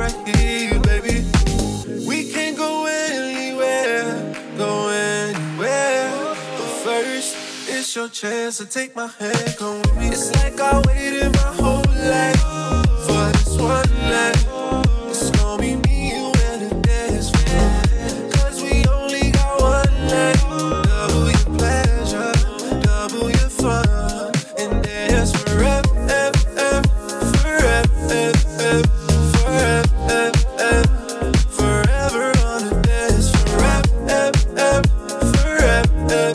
right here, baby. We can go anywhere, go anywhere. But first, it's your chance to take my hand, come with me. It's like I waited my whole life for this one night. It's gonna be me, you, and the dance floor. 'Cause we only got one night. Double your pleasure, double your fun, and dance forever, forever, forever, forever on the dance, forever, forever,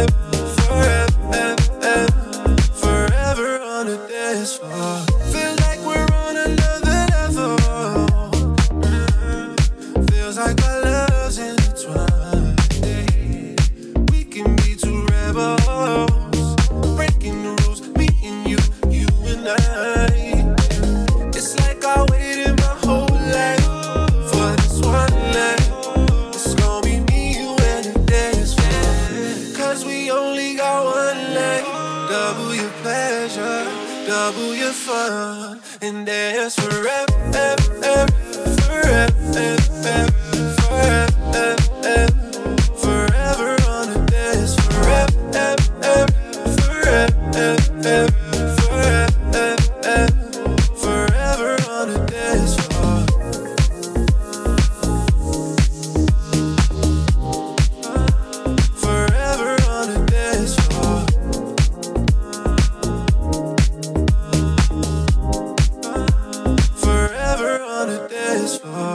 forever on the dance floor. Feels like we're on another level. Feels like our love's intertwined. We can be two rebels, breaking the rules, me and you, you and I. It's like I waited my whole life for this one night. It's gonna be me, you, and the dance floor. 'Cause we only got one night. Double your pleasure, double your fun, and dance forever, forever, forever, forever on the dance, forever, forever, forever on the dance floor. Forever on the dance floor. Forever on the dance floor.